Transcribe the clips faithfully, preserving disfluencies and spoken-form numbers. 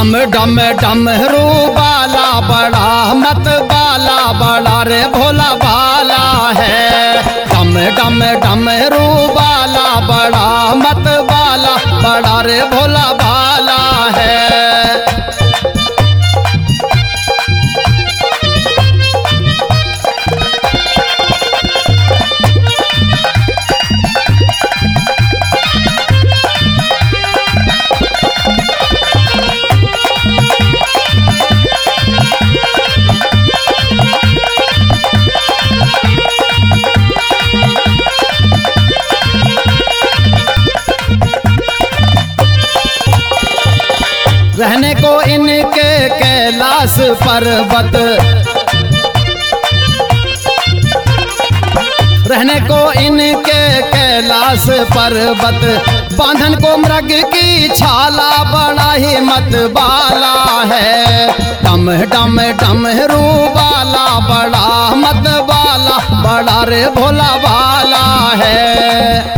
डम डम डमरू बाला बड़ा मत बाला बड़ा रे भोला बाला है। डम डम डमरू बाला बड़ा मत बाला बड़ा रे भोला बाला है। रहने को इनके कैलाश पर्वत, रहने को इनके कैलाश पर्वत, बांधन को मृग की छाला बड़ा ही मत बाला है। डम डम डमरू बाला बड़ा मत बाला बड़ा रे भोला बाला है।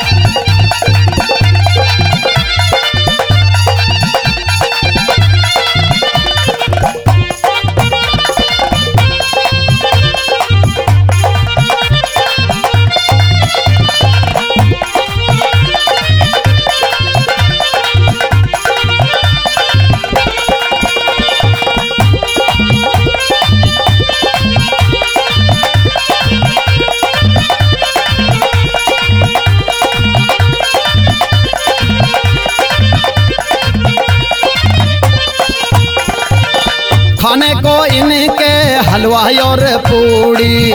खाने को इनके हलवा और पूड़ी,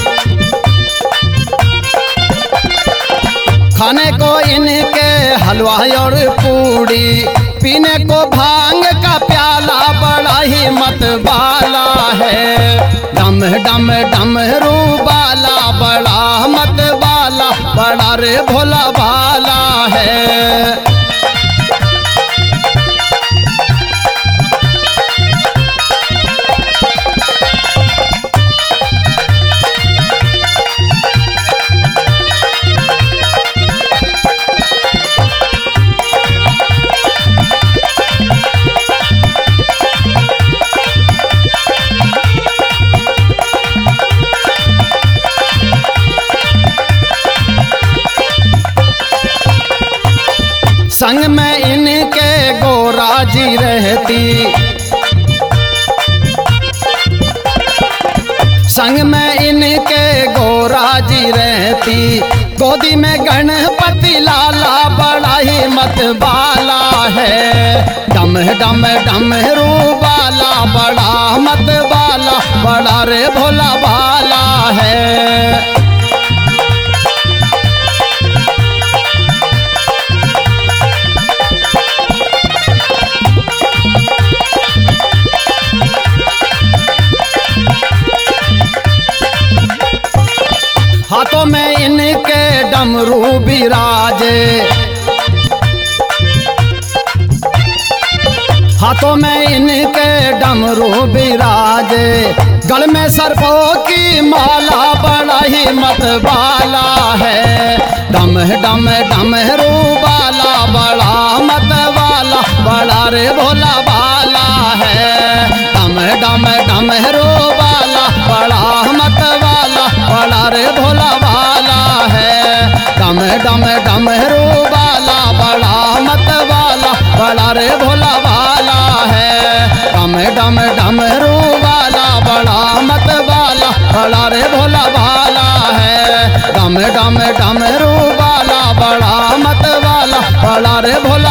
खाने को इनके हलवा और पूड़ी, पीने को भांग का प्याला बड़ा ही मत बाला है। डम डम डमरू बाला बड़ा मत बाला बड़ा रे भोला बाला है। संग में इनके गोरा जी रहती, संग में इनके गोरा जी रहती, गोदी में गणपति लाला बड़ा ही मत बाला है। डम डम डमरू बाला बड़ा मत बाला बड़ा रे भोला बाला है। हाथों में इनके डमरू बिराजे, हाथों में इनके डमरू बिराजे, गल में सर्पों की माला बड़ा ही मत बाला है। डम डम डमरू बाला बड़ा मत बाला बड़ा रे भोला बाला है। डम डम डमरू बाला बड़ा मत बाला बड़ा रे भोला बाला है। डम डम डमरू बाला बड़ा मत बाला बड़ा रे भोला बाला है। डम डम डमरू बाला बड़ा मत बाला बड़ा रे भोला बाला है। डम डम डमरू बाला बड़ा मत बाला बड़ा रे भोला